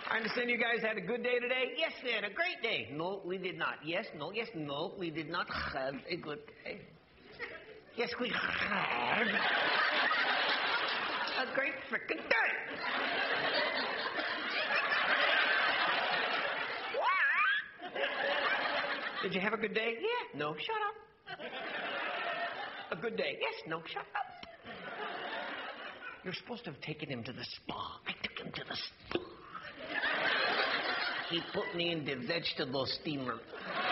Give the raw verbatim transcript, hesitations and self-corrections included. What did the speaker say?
I understand you guys had a good day today? Yes, we had a great day. No, we did not. Yes, no, yes, no, we did not have a good day. Yes, we had a great frickin' day. Did you have a good day? Yeah. No, shut up. A good day? Yes, no, shut up. You're supposed to have taken him to the spa. I took him to the spa. He put me in the vegetable steamer.